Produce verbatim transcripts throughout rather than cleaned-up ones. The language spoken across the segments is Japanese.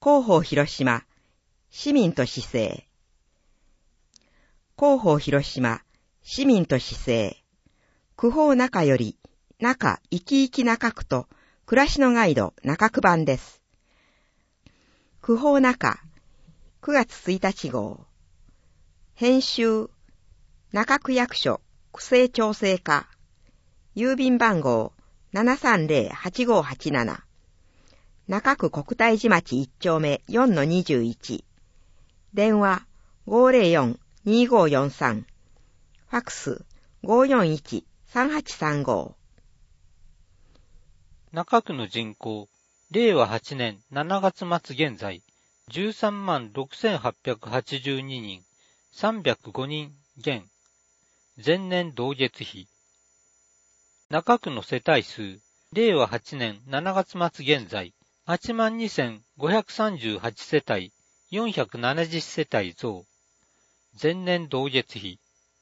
広報広島、市民と市政。広報広島、市民と市政。区報中より、中生き生き中区と、暮らしのガイド中区版です。区報中、くがつついたち号。編集、中区役所、区政調整課。郵便番号 ななさんぜろはちごはちなな。中区国体寺町いち丁目 よんのにじゅういち。電話 ごーぜろよんにーごーよんさん。ファクス ごーよんいちさんはちさんご。 中区の人口、れいわはちねんしちがつ末現在、じゅうさんまんろくせんはっぴゃくはちじゅうににん、さんびゃくごにん減。前年同月比。中区の世帯数、れいわはちねんしちがつ末現在、はちまんにせんごひゃくさんじゅうはち世帯、よんひゃくななじゅう世帯増。前年同月比。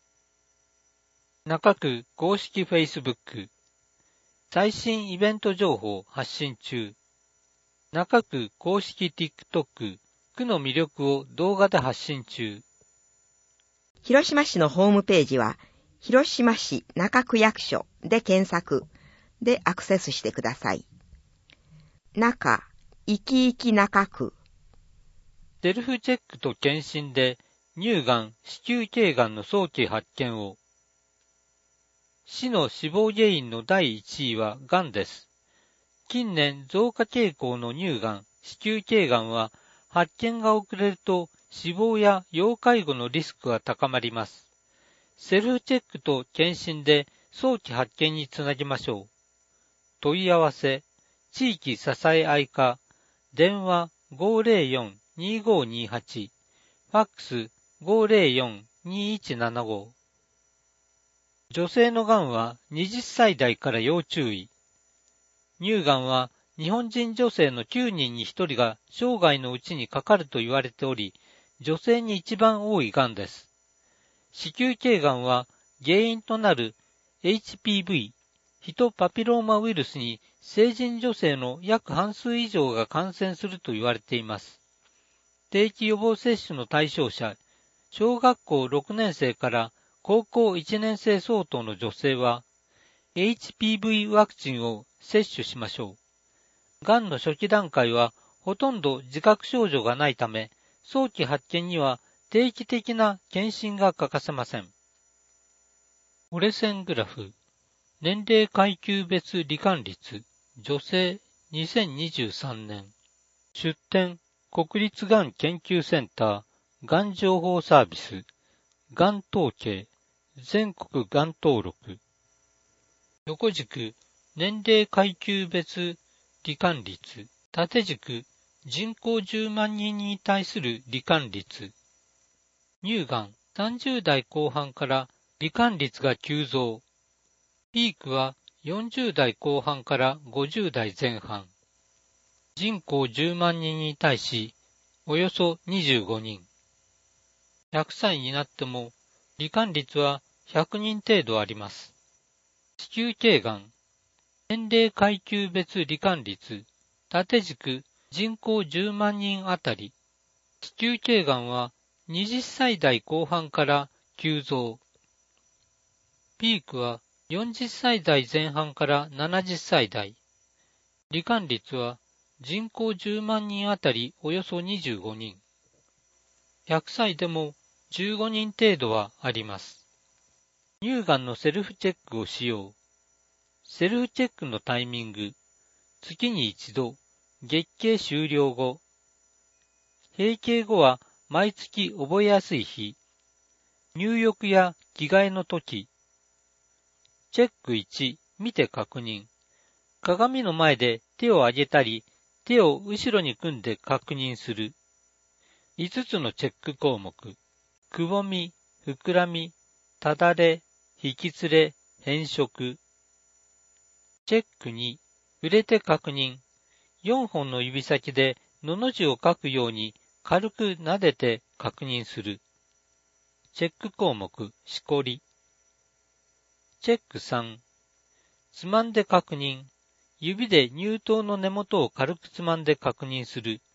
中区公式 Facebook。最新イベント情報発信中。中区公式 TikTok、区の魅力を動画で発信中。 広島市のホームページは、広島市中区役所で検索でアクセスしてください。中、生き生き中区。 セルフチェックと検診で乳がん、子宮頸がんの早期発見を。市の死亡原因のだいいちいはがんです。近年増加傾向の乳がん、子宮頸がんは発見が遅れると死亡や要介護のリスクが高まります。セルフチェックと検診で早期発見につなぎましょう。問い合わせ、地域支え合い課、電話 ごーぜろよんにーごーにーはち、ファックス ごーぜろよんにーいちななご。女性のがんははたち代から要注意。乳がんは日本人女性のきゅうにんにひとりが生涯のうちにかかると言われており、女性に一番多いがんです。子宮頸がんは原因となる エイチピーブイ、ヒトパピローマウイルスに成人女性の約半数以上が感染すると言われています。定期予防接種の対象者、小学校ろくねん生から高校いちねん生相当の女性は、エイチピーブイ ワクチンを接種しましょう。がんの初期段階はほとんど自覚症状がないため、早期発見には定期的な検診が欠かせません。折れ線グラフ。年齢階級別罹患率。女性にせんにじゅうさんねん。出典国立がん研究センター、がん情報サービス。がん統計。全国がん登録。横軸、年齢階級別罹患率。縦軸、人口じゅうまんにんに対する罹患率。乳がん、さんじゅう代後半から罹患率が急増。ピークはよんじゅう代後半からごじゅう代前半。人口じゅうまんにんに対し、およそにじゅうごにん。ひゃくさいになっても、罹患率はひゃくにん程度あります。子宮頸がん、年齢階級別罹患率、縦軸、人口じゅうまんにんあたり。子宮頸がんははたち代後半から急増。ピークはよんじゅっさい代前半からななじゅっさい代。罹患率は人口じゅうまんにんあたりおよそにじゅうごにん。ひゃくさいでもじゅうごにん程度はあります。乳がんのセルフチェックをしよう。セルフチェックのタイミング。月に一度、月経終了後。閉経後は毎月覚えやすい日。入浴や着替えの時。チェックいち、見て確認。鏡の前で手を上げたり、手を後ろに組んで確認する。いつつのチェック項目。くぼみ、膨らみ、ただれ、引きつれ、変色。チェックに、触れて確認。よんほんの指先でのの字を書くように軽く撫でて確認する。チェック項目、しこり。チェックさん、つまんで確認。指で乳頭の根元を軽くつまんで確認する。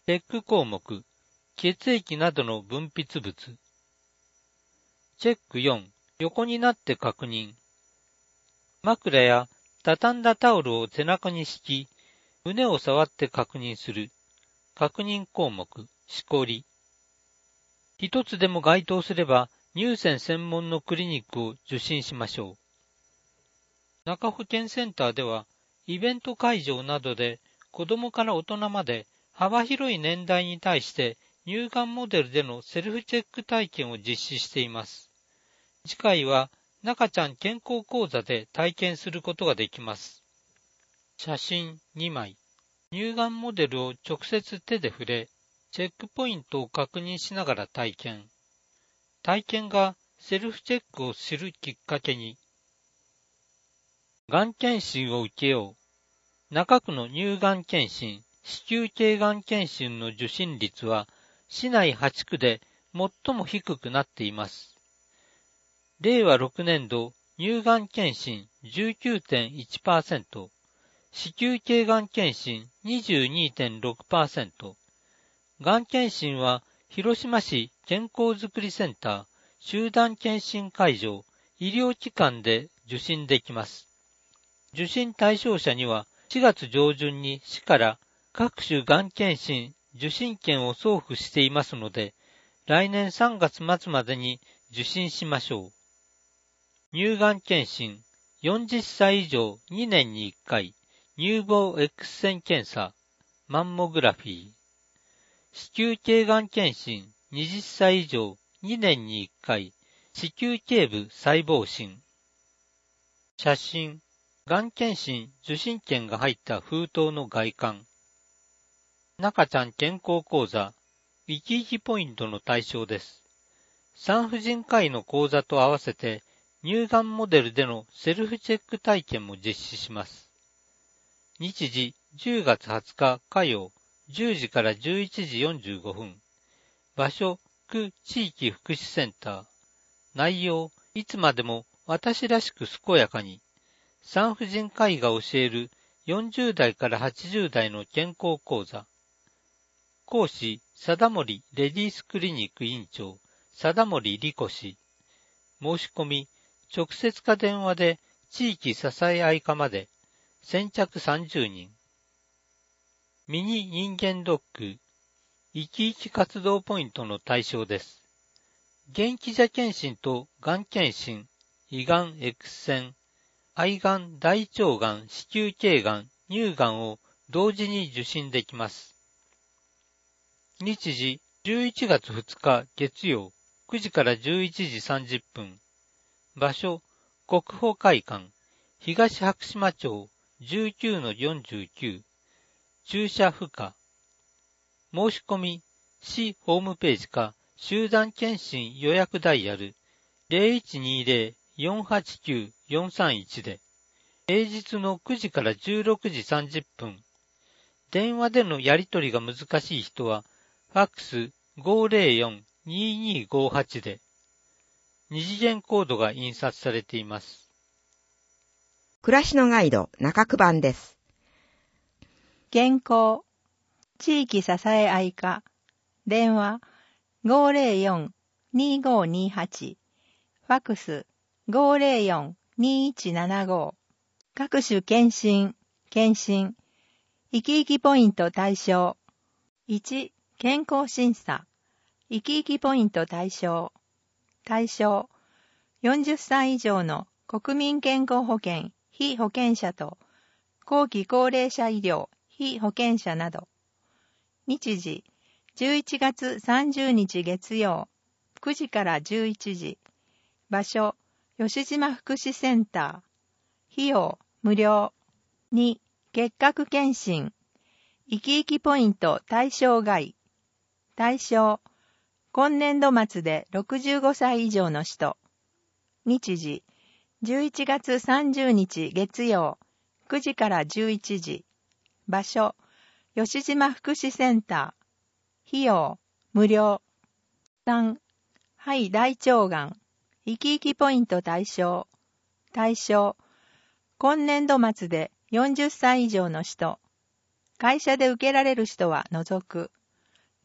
チェック項目、血液などの分泌物。チェックよん、横になって確認。枕や畳んだタオルを背中に敷き、胸を触って確認する。確認項目、しこり。一つでも該当すれば、乳腺専門のクリニックを受診しましょう。中保健センターでは、イベント会場などで子供から大人まで幅広い年代に対して乳がんモデルでのセルフチェック体験を実施しています。次回は中ちゃん健康講座で体験することができます。写真にまい。乳がんモデルを直接手で触れ、チェックポイントを確認しながら体験。体験がセルフチェックを知るきっかけに。がん検診を受けよう。中区の乳がん検診、子宮頸がん検診の受診率は市内はちくで最も低くなっています。れいわろくねんど乳がん検診 じゅうきゅうてんいちパーセント、子宮頸がん検診 にじゅうにてんろくパーセント、がん検診は広島市健康づくりセンター集団検診会場、医療機関で受診できます。受診対象者にはしがつ上旬に市から各種がん検診受診券を送付していますので、来年さんがつまつまでに受診しましょう。乳がん検診、よんじゅっさい以上にねんにいっかい、乳房 X 線検査、マンモグラフィー。子宮頸がん検診、はたち以上にねんにいっかい、子宮頸部細胞診。写真、がん検診受診券が入った封筒の外観。中ちゃん健康講座、生き生きポイントの対象です。産婦人科医の講座と合わせて、乳がんモデルでのセルフチェック体験も実施します。日時じゅうがつはつか火曜じゅうじからじゅういちじよんじゅうごふん。場所、区地域福祉センター。内容、いつまでも私らしく健やかに。産婦人科医が教えるよんじゅうだいからはちじゅうだいの健康講座。講師、貞森レディースクリニック院長、貞森理子氏。申し込み、直接か電話で地域支え合い課まで、先着さんじゅうにん。ミニ人間ドック、生き生き活動ポイントの対象です。元気者検診とがん検診、胃がん X 線、肺がん、大腸がん、子宮頸がん、乳がんを同時に受診できます。日時、じゅういちがつふつか月曜、くじからじゅういちじさんじゅっぷん。場所、国保会館、東白島町 じゅうきゅうのよんじゅうきゅう。注射不可。申し込み、市ホームページか、集団検診予約ダイヤル ゼロいちにゼロ よんはちきゅう よんさんいち で、平日のくじからじゅうろくじさんじゅっぷん。電話でのやり取りが難しい人は、ファックス ごゼロよん ににごはち で、二次元コードが印刷されています。 暮らしのガイド中区版です。 健康、地域支え合い課、電話 ごゼロよん にごにはち、ファックス ごゼロよん にいちななご、各種検診、検診、生き生きポイント対象。いち、健康審査、生き生きポイント対象。対象、よんじゅっさい以上の国民健康保険被保険者と後期高齢者医療被保険者など。日時、じゅういちがつさんじゅうにち月曜、くじからじゅういちじ。場所、吉島福祉センター。費用、無料。に、結核検診。生き生きポイント対象外。対象、今年度末でろくじゅうごさい以上の人。日時、じゅういちがつさんじゅうにち月曜、くじからじゅういちじ。場所、吉島福祉センター。費用、無料。さん、肺大腸がん。生き生きポイント対象。対象、今年度末でよんじゅっさい以上の人。会社で受けられる人は除く。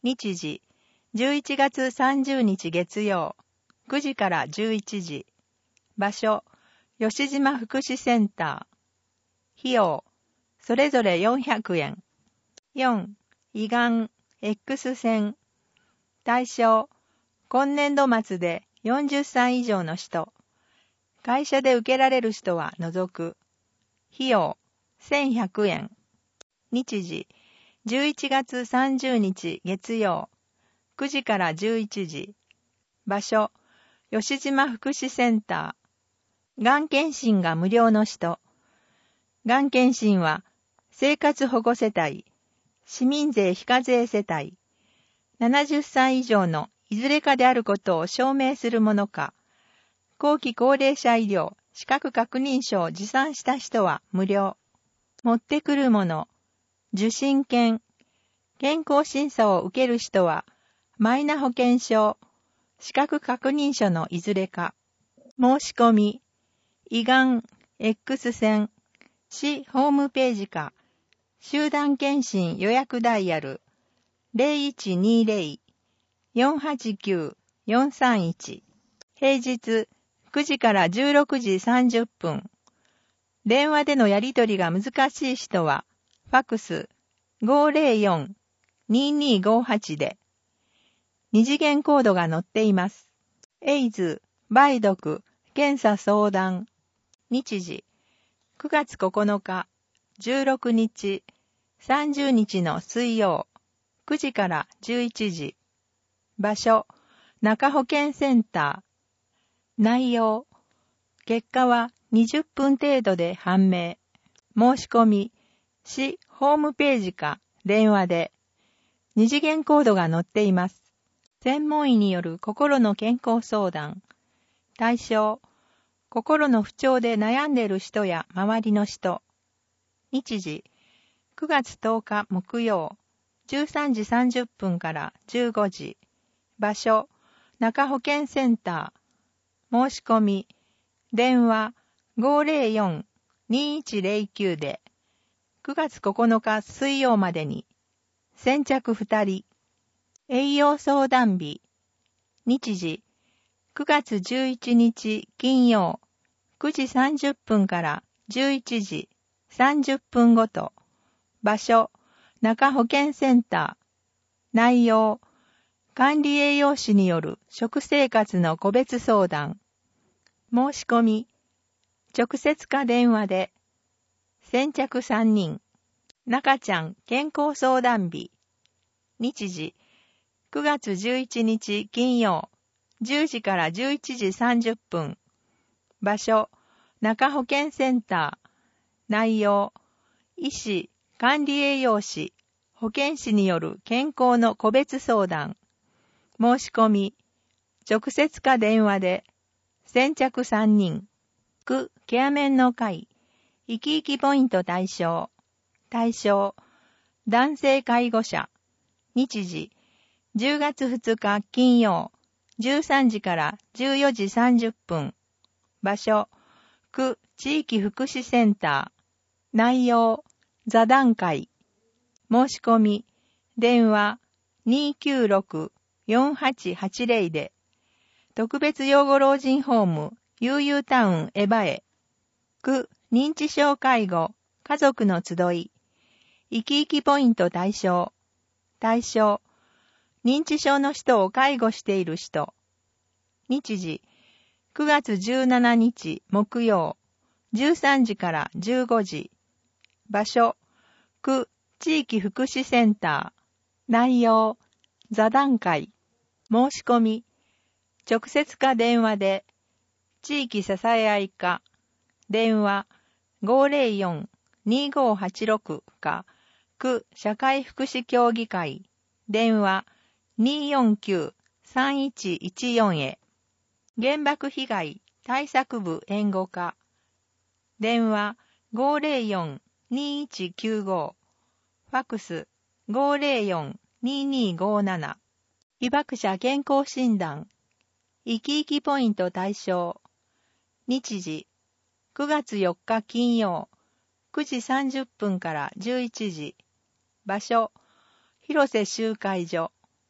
日時、じゅういちがつさんじゅうにち月曜、くじからじゅういちじ。場所、吉島福祉センター。費用、それぞれよんひゃくえん。よん、胃がん、X 線。対象、今年度末でよんじゅっさい以上の人。会社で受けられる人は除く。費用、せんひゃくえん。日時、じゅういちがつさんじゅうにち月曜、くじからじゅういちじ。場所、吉島福祉センター。がん検診が無料の人。がん検診は、生活保護世帯、市民税非課税世帯、ななじゅっさい以上のいずれかであることを証明するものか、後期高齢者医療資格確認書を持参した人は無料。持ってくるもの、受診券、健康審査を受ける人は、マイナ保険証、資格確認書のいずれか。申し込み、胃がん、X 線、市ホームページか、集団検診予約ダイヤル、ゼロいちにゼロ よんはちきゅう よんさんいち。平日くじからじゅうろくじさんじゅっぷん。電話でのやり取りが難しい人は、ファクス ごーぜろよん にーにーごーはち で、二次元コードが載っています。エイズ、梅毒、検査相談。日時、くがつここのか、じゅうろくにち、さんじゅうにちの水曜、くじからじゅういちじ。場所、中保健センター。内容、結果はにじゅっぷん程度で判明。申し込み、市ホームページか電話で。二次元コードが載っています。専門医による心の健康相談。対象、心の不調で悩んでいる人や周りの人。日時、くがつとおか木曜、じゅうさんじさんじゅっぷんからじゅうごじ。場所、中保健センター。申し込み、電話 ごーぜろよん にーいちゼロきゅう で、くがつここのか水曜までに。先着ふたり。栄養相談日。日時、くがつじゅういちにち金曜、くじさんじゅっぷんからじゅういちじさんじゅっぷんごと。場所、中保健センター。内容、管理栄養士による食生活の個別相談。申し込み、直接か電話で。先着さんにん。中ちゃん健康相談日。日時、くがつじゅういちにち金曜、じゅうじからじゅういちじさんじゅっぷん。場所、中保健センター。内容、医師、管理栄養士、保健師による健康の個別相談。申し込み、直接か電話で。先着さんにん。区ケアメンの会、生き生きポイント対象。対象、男性介護者。日時、じゅうがつふつか金曜、じゅうさんじからじゅうよじさんじゅっぷん。場所、区地域福祉センター。内容、座談会。申し込み、電話 にーきゅうろく よんはちはちゼロ で、特別養護老人ホーム、悠々タウンエバへ。区認知症介護、家族の集い。生き生きポイント対象。対象、認知症の人を介護している人。日時、くがつじゅうしちにち木曜、じゅうさんじからじゅうごじ。場所、区地域福祉センター。内容、座談会。申し込み、直接か電話で。地域支え合い課。電話 ごーぜろよん にーごーはちろく か、区社会福祉協議会。電話 にーよんきゅう さんいちいちよん へ。原爆被害対策部援護課。電話 ごーぜろよん にーいちきゅうご。ファックス ごーぜろよん にーにーごーなな。被爆者健康診断。生き生きポイント対象。日時、くがつよっか金曜、くじさんじゅっぷんからじゅういちじ。場所、広瀬集会所。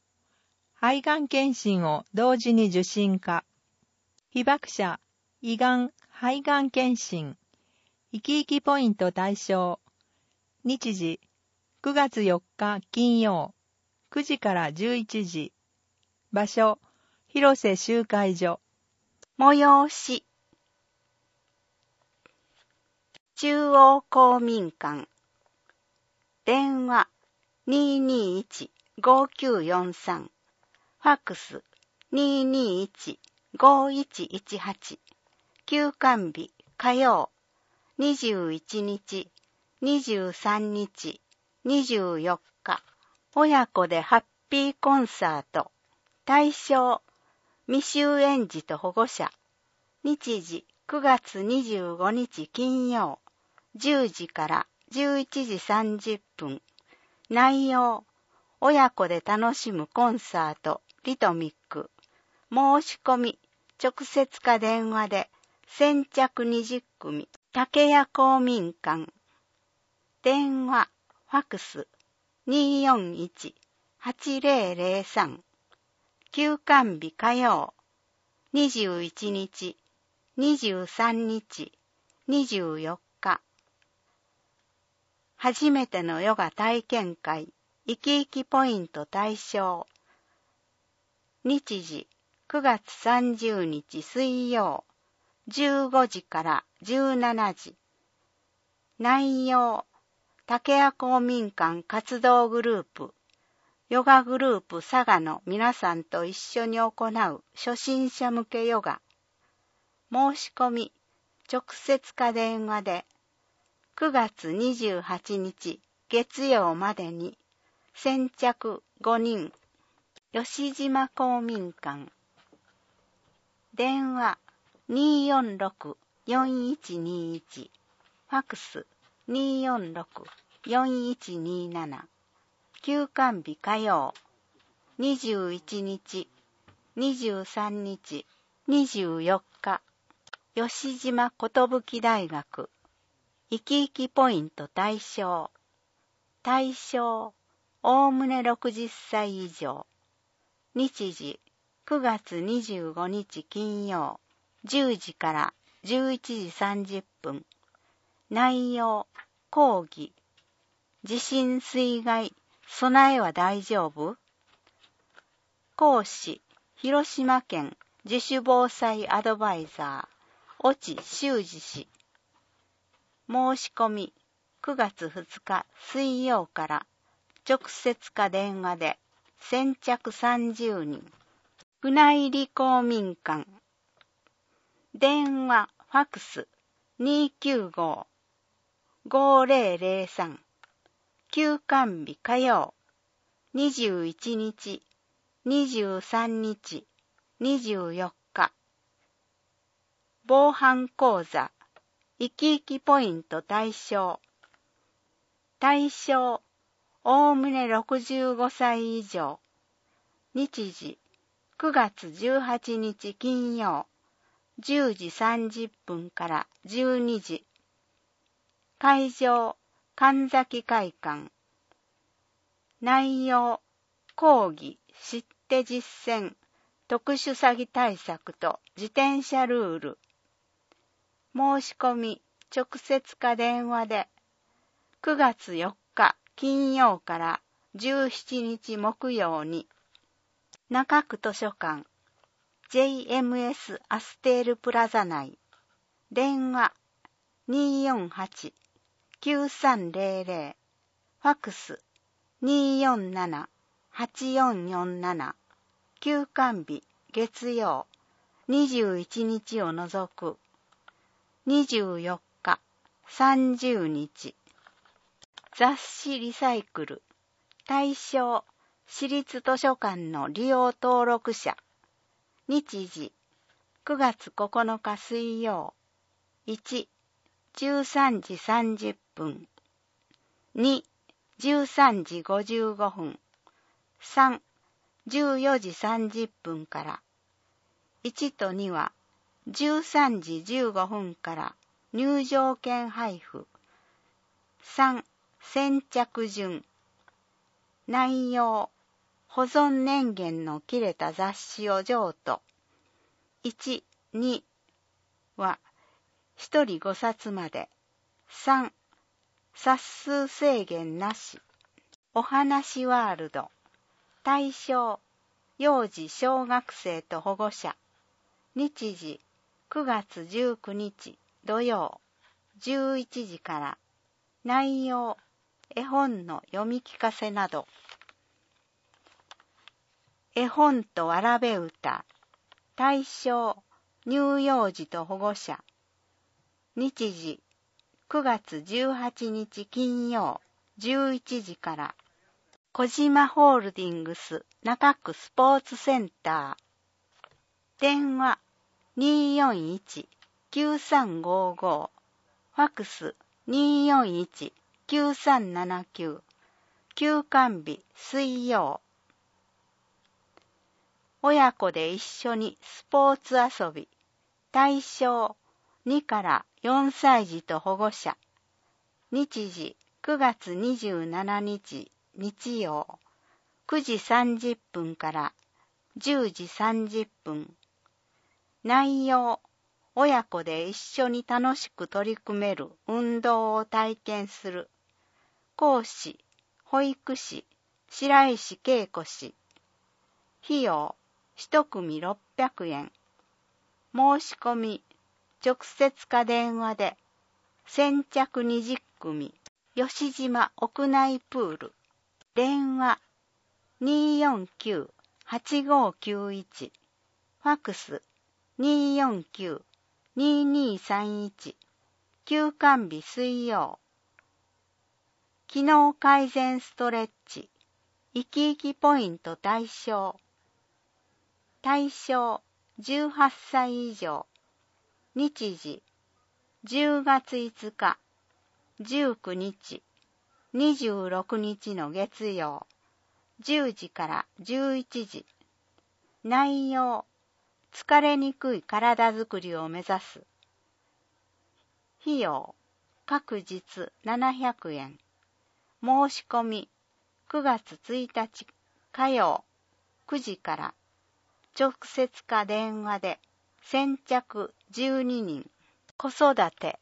肺がん検診を同時に受診か。被爆者胃がん肺がん検診生き生きポイント対象。日時くがつよっか金曜くじからじゅういちじ。場所広瀬集会所。 催し中央公民館。電話 にーにーいち ごーきゅうよんさん。ファックス にーにーいち ごーいちいちはち。休館日火曜にじゅういちにち、にじゅうさんにち、にじゅうよっか。親子でハッピーコンサート。対象未就園児と保護者。日時くがつにじゅうごにち金曜じゅうじからじゅういちじさんじゅっぷん。内容親子で楽しむコンサートリトミック。申し込み直接か電話で先着にじゅっくみ。竹谷公民館。電話ファックス にーよんいち はちぜろぜろさん。休館日火曜にじゅういちにち、にじゅうさんにち、にじゅうよっか。初めてのヨガ体験会生き生きポイント対象。日時くがつさんじゅうにち水曜じゅうごじからじゅうしちじ。内容竹谷公民館活動グループヨガグループ佐賀の皆さんと一緒に行う初心者向けヨガ。申し込み直接か電話でくがつにじゅうはちにち月曜までに先着ごにん。吉島公民館。電話 にーよんろく よんいちにいち。ファックス にーよんろく よんいちにーなな。休館日火曜にじゅういちにち、にじゅうさんにち、にじゅうよっか。吉島寿大学生き生きポイント対象。対象おおむねろくじゅっさい以上。日時くがつにじゅうごにち金曜じゅうじからじゅういちじさんじゅっぷん。内容講義地震水害備えは大丈夫？講師広島県自主防災アドバイザー越智修二氏。申し込みくがつふつか水曜から直接か電話で先着さんじゅうにん。船入公民館。電話ファックス にーきゅうご ごーぜろぜろさん。休館日火曜にじゅういちにち、にじゅうさんにち、にじゅうよっか。防犯講座生き生きポイント対象。対象おおむねろくじゅうごさい以上。日時くがつじゅうはちにち金曜じゅうじさんじゅっぷんからじゅうにじ。会場神崎会館。内容講義知って実践特殊詐欺対策と自転車ルール。申し込み直接か電話でくがつよっか金曜からじゅうしちにち木曜に中区図書館 ジェイエムエス アステールプラザ内。電話 にーよんはち きゅうさんぜろぜろ。ファックス にーよんなな はちよんよんなな。休館日月曜にじゅういちにちを除くにじゅうよっかさんじゅうにち。雑誌リサイクル対象私立図書館の利用登録者。日時くがつここのか水曜いち、じゅうさんじさんじゅっぷんに、じゅうさんじごじゅうごふんさん、じゅうよじさんじゅっぷんからいちとにはじゅうさんじじゅうごふんから入場券配布さん、先着順。内容保存年限の切れた雑誌を譲渡。いち、にはひとりごさつまで。さん、冊数制限なし。お話ワールド。対象、幼児小学生と保護者。日時、くがつじゅうくにち土曜、じゅういちじから。内容、絵本の読み聞かせなど。絵本とわらべ歌。対象、乳幼児と保護者。日時、くがつじゅうはちにち金曜、じゅういちじから。小島ホールディングス中区スポーツセンター。電話 にーよんいちきゅうさんごご。ファクス にーよんいちきゅうさんななきゅう。休館日水曜。親子で一緒にスポーツ遊び。対象にからよんさい児と保護者。日時くがつにじゅうしちにち日曜、くじさんじゅっぷんからじゅうじさんじゅっぷん。内容、親子で一緒に楽しく取り組める運動を体験する。講師、保育士、白石恵子氏。費用、一組ろっぴゃくえん。申し込み、直接か電話で。先着にじゅっくみ。吉島屋内プール。電話 にーよんきゅうはちごきゅういち。ファクス にーよんきゅうにーにーさんいち。休館日水曜。機能改善ストレッチ。生き生きポイント対象。対象じゅうはっさい以上。日時じゅうがついつか、じゅうくにち、にじゅうろくにちの月曜、じゅうじからじゅういちじ。内容、疲れにくい体づくりを目指す。費用、各日ななひゃくえん。申し込み、くがつついたち火曜、くじから。直接か電話で。先着じゅうににん。子育て。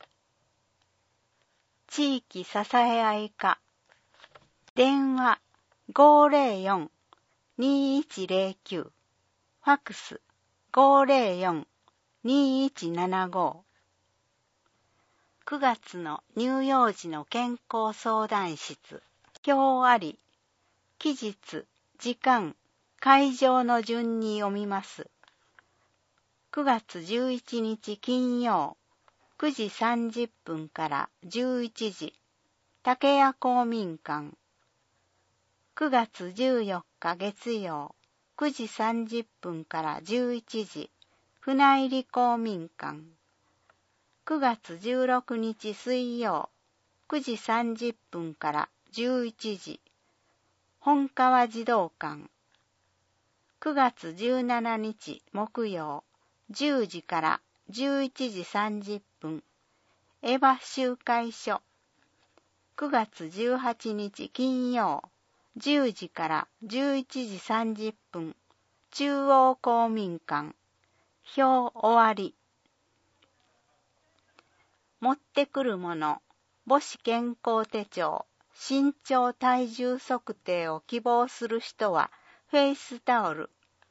地域支え合い課。電話 ごーぜろよん にーいちぜろきゅう。ファクス ごーぜろよん にーいちななご。くがつの乳幼児の健康相談室。表あり。期日、時間、会場の順に読みます。くがつじゅういちにち金曜、くじさんじゅっぷんからじゅういちじ、竹谷公民館。くがつじゅうよっか月曜、くじさんじゅっぷんからじゅういちじ、船入公民館。くがつじゅうろくにち水曜、くじさんじゅっぷんからじゅういちじ、本川児童館。くがつじゅうしちにち木曜、じゅうじからじゅういちじさんじゅっぷん、エヴァ集会所。くがつじゅうはちにち金曜、じゅうじからじゅういちじさんじゅっぷん、中央公民館。表終わり。持ってくるもの、母子健康手帳、身長体重測定を希望する人は、フェイスタオル。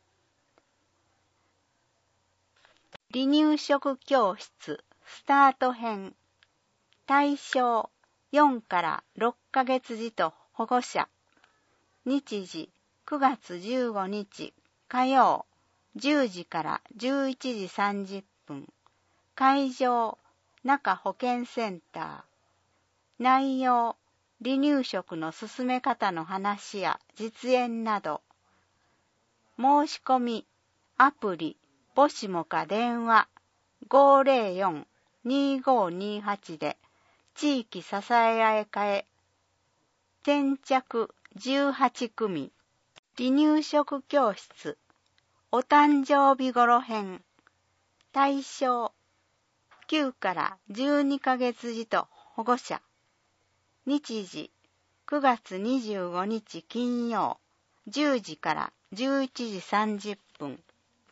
離乳食教室スタート編。対象よんからろっかげつ児と保護者。日時くがつじゅうごにち火曜、じゅうじからじゅういちじさんじゅっぷん。会場中保健センター。内容、離乳食の進め方の話や実演など。申し込み、アプリ、母子もか電話 ごーぜろよん にーごーにーはち で地域支え合い課へ。先着じゅうはちくみ。離乳食教室お誕生日頃編。対象きゅうからじゅうにかげつ児と保護者。日時くがつにじゅうごにち金曜、 じゅうじからじゅういちじさんじゅっぷん。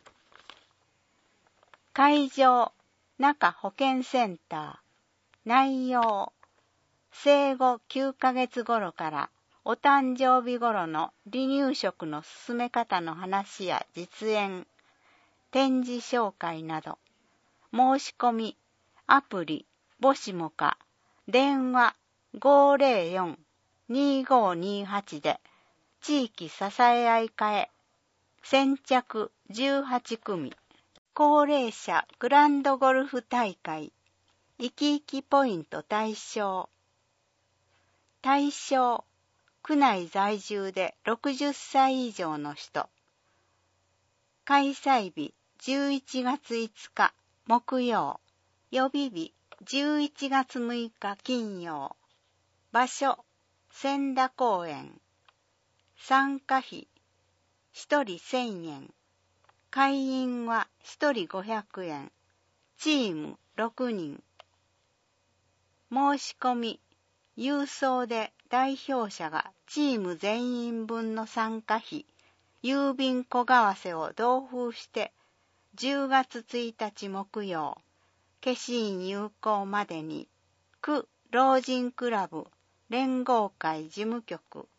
会場、中保健センター。内容、生後きゅうかげつ頃からお誕生日頃の離乳食の進め方の話や実演、展示紹介など、申し込み、アプリ、母子もか、電話 ごーぜろよん にーごーにーはち で、地域支え合い会、先着じゅうはちくみ、高齢者グランドゴルフ大会、生き生きポイント対象。対象、区内在住でろくじゅっさい以上の人。開催日じゅういちがついつか木曜。予備日じゅういちがつむいか金曜。場所、千田公園。参加費、ひとりせんえん。会員はひとりごひゃくえん。チームろくにん。申し込み、郵送で代表者がチーム全員分の参加費、郵便小為替を同封してじゅうがつついたち木曜、消印有効までに、区老人クラブ連合会事務局、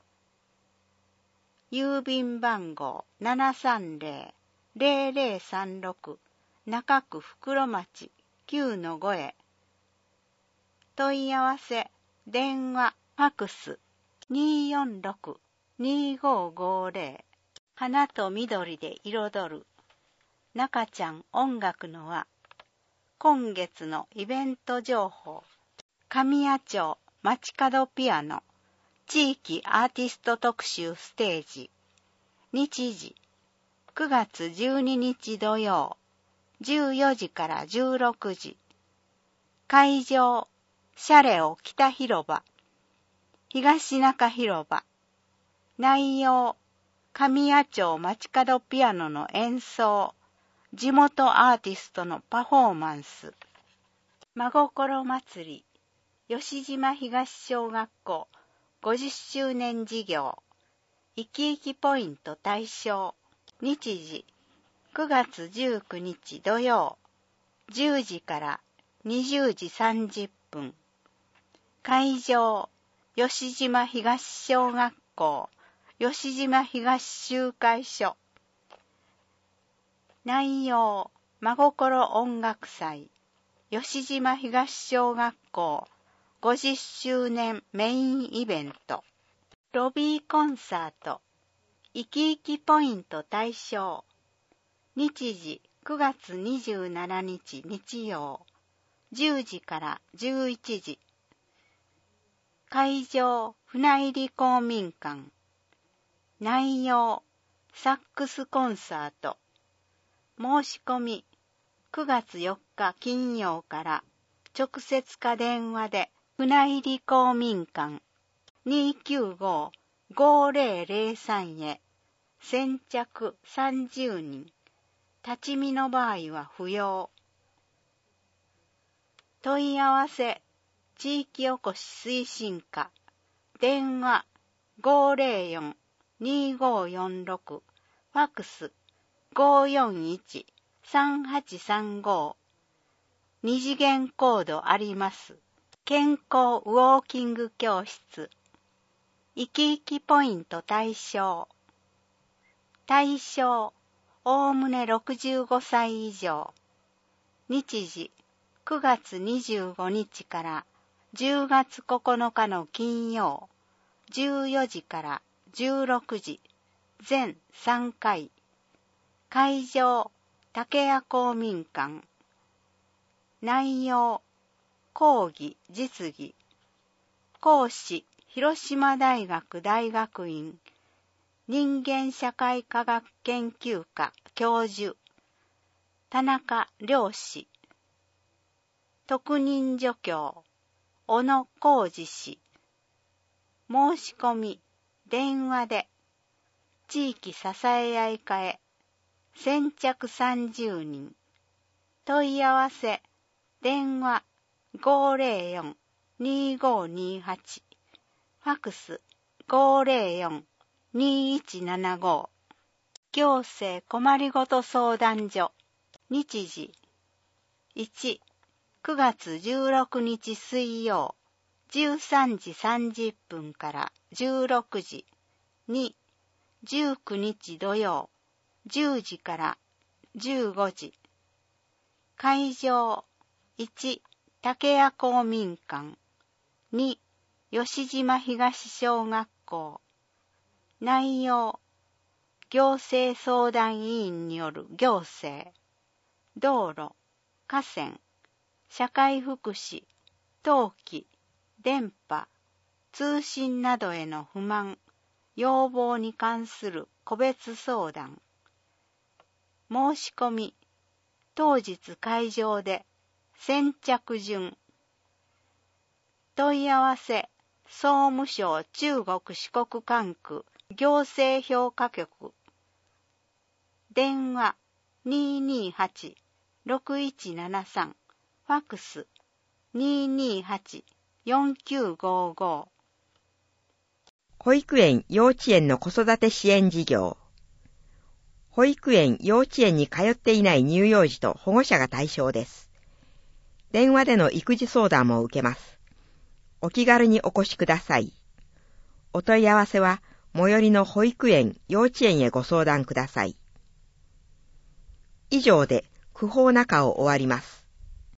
郵便番号 ななさんぜろ ぜろぜろさんろく 中区袋町 きゅうのご へ。問い合わせ、電話、ファクス にーよんろく にーごーごーぜろ。花と緑で彩る。中ちゃん音楽の輪。今月のイベント情報。神谷町街角ピアノ。地域アーティスト特集ステージ。日時。くがつじゅうににち土曜。じゅうよじからじゅうろくじ。会場。シャレオ北広場。東中広場。内容。神谷町街角ピアノの演奏。地元アーティストのパフォーマンス。真心祭り。吉島東小学校ごじゅっしゅうねん事業。生き生きポイント対象。日時。くがつじゅうくにち土曜。じゅうじからにじゅうじさんじゅっぷん。会場、吉島東小学校、吉島東集会所。内容、真心音楽祭、吉島東小学校ごじゅっしゅうねんメインイベント。ロビーコンサート、生き生きポイント対象。日時、くがつにじゅうしちにち日曜、じゅうじからじゅういちじ。会場、船入公民館。内容、サックスコンサート。申し込み、くがつよっか金曜から直接か電話で船入公民館 にーきゅうご ごーぜろぜろさん へ先着さんじゅうにん。立ち見の場合は不要。問い合わせ、地域おこし推進課。電話 ごーぜろよん にーごーよんろく。ファックス ごーよんいち さんはちさんご。二次元コードあります。健康ウォーキング教室。生き生きポイント対象。対象、おおむねろくじゅうごさい以上。日時、くがつにじゅうごにちからじゅうがつここのかの金曜、じゅうよじからじゅうろくじ、全さんかい。会場、竹谷公民館。内容、講義、実技。講師、広島大学大学院人間社会科学研究科教授、田中良氏。特任助教、小野浩二氏。申し込み、電話で、地域支え合い会、先着さんじゅうにん。問い合わせ、電話 ごーぜろよん にーごーにーはち。ファクス ごーぜろよんにいちななご。行政困りごと相談所。日時。いち、くがつじゅうろくにち水曜、じゅうさんじさんじゅっぷんからじゅうろくじ。に、じゅうくにち土曜、じゅうじからじゅうごじ。会場。いち、竹谷公民館。に、吉島東小学校。内容。行政相談委員による行政、道路、河川、社会福祉、登記、電波、通信などへの不満、要望に関する個別相談。申し込み、当日会場で先着順。問い合わせ、総務省中国四国管区行政評価局。電話 にーにーはち ろくいちななさん。ファックス にーにーはち よんきゅうごご。 保育園・幼稚園の子育て支援事業。保育園・幼稚園に通っていない乳幼児と保護者が対象です。電話での育児相談も受けます。お気軽にお越しください。お問い合わせは最寄りの保育園・幼稚園へご相談ください。以上で区法中を終わります。